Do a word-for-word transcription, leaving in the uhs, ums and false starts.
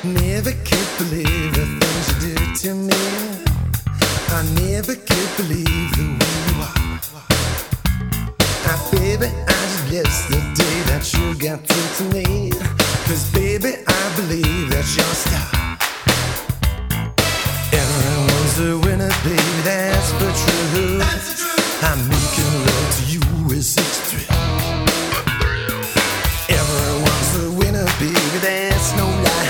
Never could believe the things you did to me. I never could believe the way you are. Ah, baby, I just bless the day that you got through to me. Cause baby, I believe that you're a star. Everyone's a winner, baby, that's for true. That's the truth. I mean